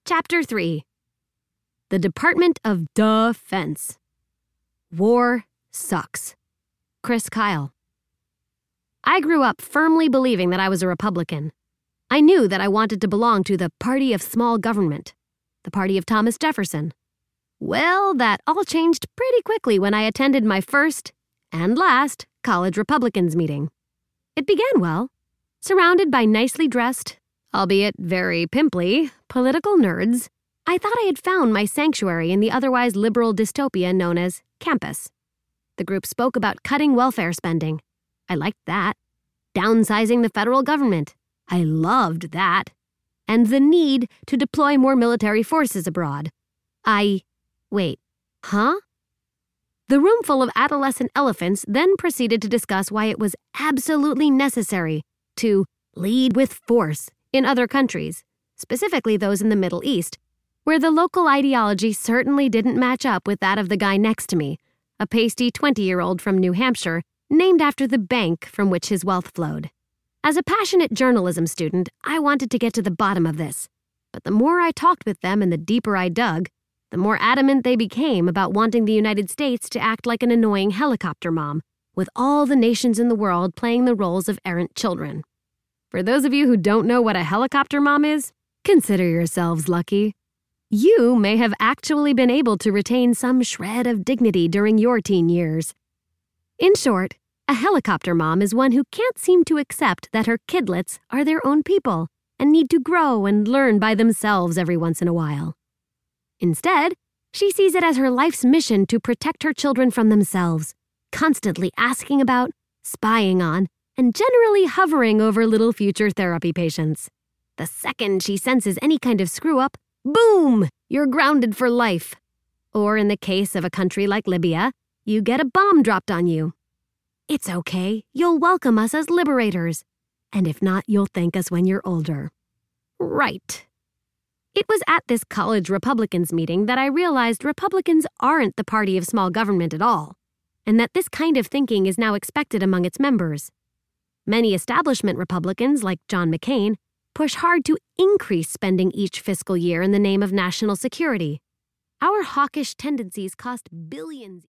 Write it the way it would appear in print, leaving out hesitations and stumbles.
Chapter 3. The Department of Defense. War sucks. Chris Kyle. I grew up firmly believing that I was a Republican. I knew that I wanted to belong to the party of small government, the party of Thomas Jefferson. Well, that all changed pretty quickly when I attended my first and last college Republicans meeting. It began well, surrounded by nicely dressed, albeit very pimply, political nerds. I thought I had found my sanctuary in the otherwise liberal dystopia known as campus. The group spoke about cutting welfare spending. I liked that. Downsizing the federal government. I loved that. And the need to deploy more military forces abroad. Wait, huh? The room full of adolescent elephants then proceeded to discuss why it was absolutely necessary to lead with force in other countries, specifically those in the Middle East, where the local ideology certainly didn't match up with that of the guy next to me, a pasty 20-year-old from New Hampshire named after the bank from which his wealth flowed. As a passionate journalism student, I wanted to get to the bottom of this, but the more I talked with them and the deeper I dug, the more adamant they became about wanting the United States to act like an annoying helicopter mom, with all the nations in the world playing the roles of errant children. For those of you who don't know what a helicopter mom is, consider yourselves lucky. You may have actually been able to retain some shred of dignity during your teen years. In short, a helicopter mom is one who can't seem to accept that her kidlets are their own people and need to grow and learn by themselves every once in a while. Instead, she sees it as her life's mission to protect her children from themselves, constantly asking about, spying on, and generally hovering over little future therapy patients. The second she senses any kind of screw-up, boom, you're grounded for life. Or in the case of a country like Libya, you get a bomb dropped on you. It's okay, you'll welcome us as liberators. And if not, you'll thank us when you're older. Right. It was at this college Republicans meeting that I realized Republicans aren't the party of small government at all, and that this kind of thinking is now expected among its members. Many establishment Republicans, like John McCain, push hard to increase spending each fiscal year in the name of national security. Our hawkish tendencies cost billions.